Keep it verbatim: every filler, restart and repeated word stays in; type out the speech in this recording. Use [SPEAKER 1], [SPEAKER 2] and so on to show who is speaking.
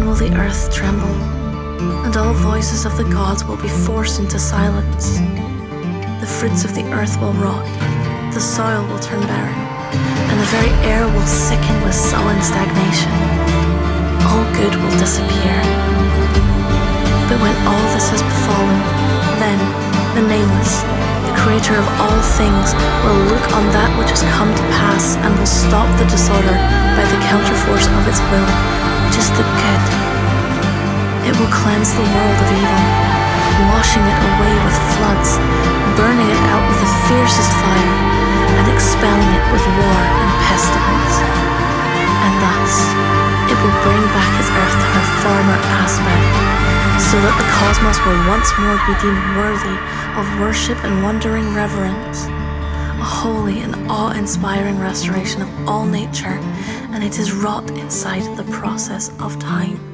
[SPEAKER 1] will the earth tremble, and all voices of the gods will be forced into silence. The fruits of the earth will rot, the soil will turn barren, and the very air will sicken with sullen stagnation. All good will disappear. But when all this has befallen, then the Nameless, the creator of all things, will look on that which has come to pass and will stop the disorder by the counterforce of its will, which is the good. It will cleanse the world of evil, washing it away with floods, burning it out with the fiercest fire, and expelling it with war and pestilence. And thus it will bring back his earth to her former aspect, so that the cosmos will once more be deemed worthy of worship and wondering reverence. A holy and awe-inspiring restoration of all nature, and it is wrought inside the process of time.